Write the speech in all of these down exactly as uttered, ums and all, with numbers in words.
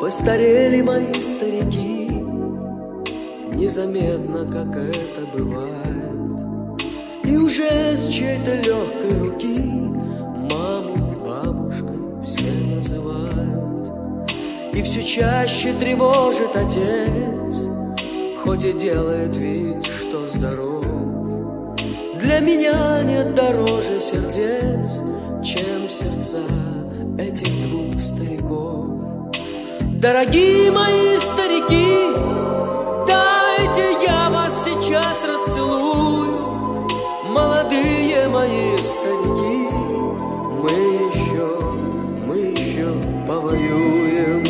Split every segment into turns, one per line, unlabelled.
Постарели мои старики, незаметно, как это бывает, и уже с чьей-то легкой руки маму бабушкой все называют. И все чаще тревожит отец, хоть и делает вид, что здоров. Для меня нет дороже сердец, чем сердца этих двух стариков. Дорогие мои старики, дайте я вас сейчас расцелую. Молодые мои старики, мы еще, мы еще повоюем.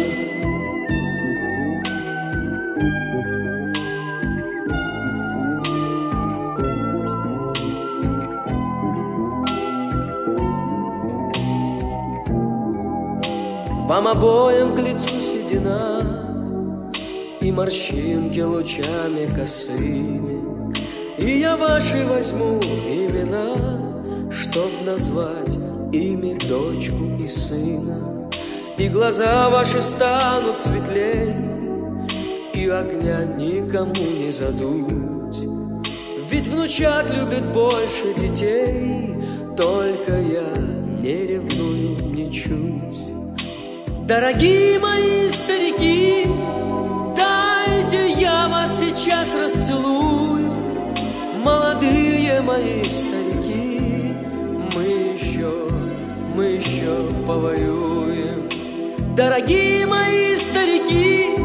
Вам обоим к лицу седина и морщинки лучами косыми, и я ваши возьму имена, чтоб назвать ими дочку и сына. И глаза ваши станут светлей, и огня никому не задуть. Ведь внучат любит больше детей, только я не ревную ничуть. Дорогие мои старики, дайте я вас сейчас расцелую. Молодые мои старики, мы еще, мы еще повоюем. Дорогие мои старики,